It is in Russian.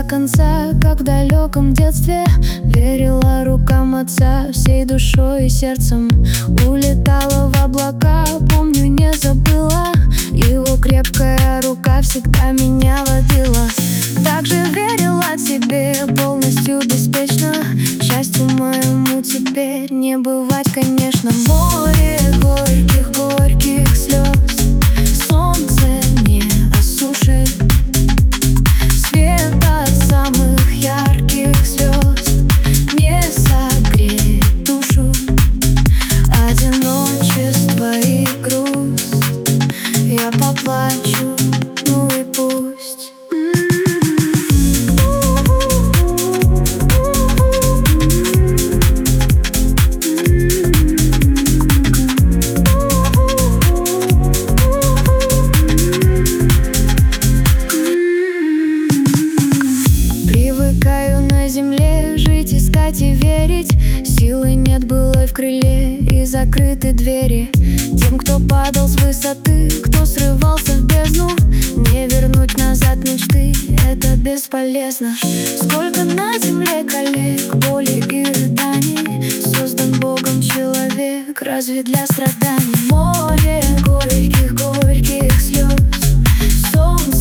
конца, как в далеком детстве. Верила рукам отца всей душой и сердцем. Улетала в облака, помню, не забыла. Его крепкая рука всегда меня водила. Также верила тебе полностью беспечно. Счастью моему теперь не бывать, конечно. Море горьких слез, солнце не осушит. Свет от самых ярких звезд не согреет душу. Одиночество и грусть я поплачу, ну и пусть. Привыкаю на земле жить, искать и верить. Силы нет былой в крыле и закрыты двери. Тем, кто падал с высоты, кто срывался в бездну, не вернуть назад мечты, это бесполезно. Сколько на земле коллег, боли и рыданий. Создан Богом человек, разве для страданий? Море горьких слез, солнце